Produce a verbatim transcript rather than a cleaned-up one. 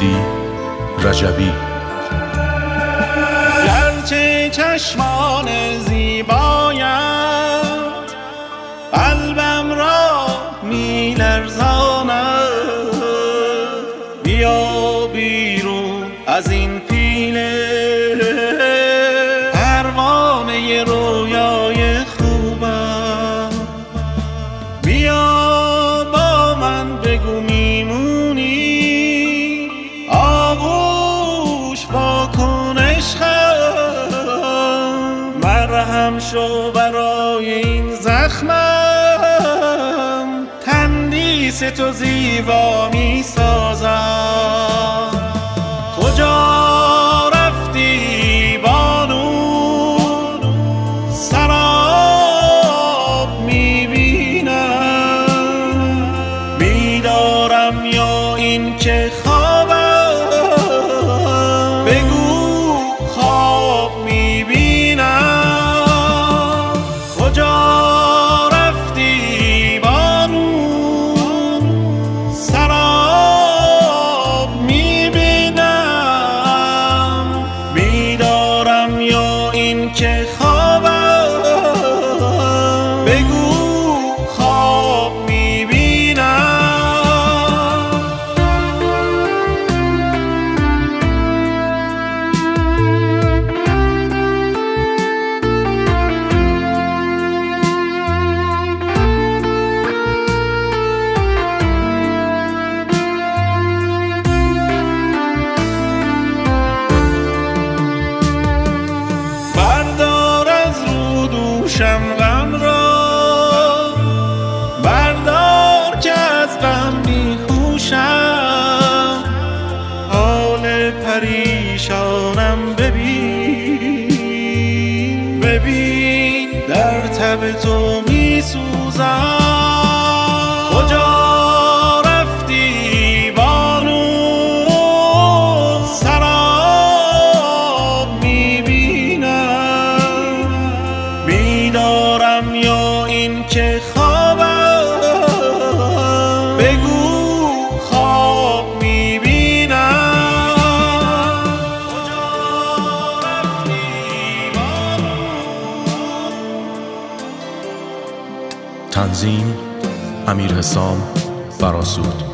مهدی رجبی. گرچه چشمان زیبایت قلبم را می لرزاند، بیا بیرون از این پیله پروانه رویای خوبم. بیا با من بگو میمونی، آغوش با کن عشقم، مرهم شو برای این زخمم، تندیس تو زیبا می سازم. کجا رفتی بانو؟ سراب می بینم، بیدارم یا این که خوابم، بگو خواب می بینم. کجا رفتی بانو؟ سراب می بینم، بیدارم یا این که خوابم، بگو خواب می بینم. بردار از رو دوشم غم را، بردار که از غم بیهوشم، حال پریشانم ببین، ببین در تب تو می سوزم. کجا رفتی بانو؟ سراب می بینم، بیدارم یا این که خوابم، بگو خواب می بینم. کجا رفتی بانو؟ تنظیم امیر حسام فراسود.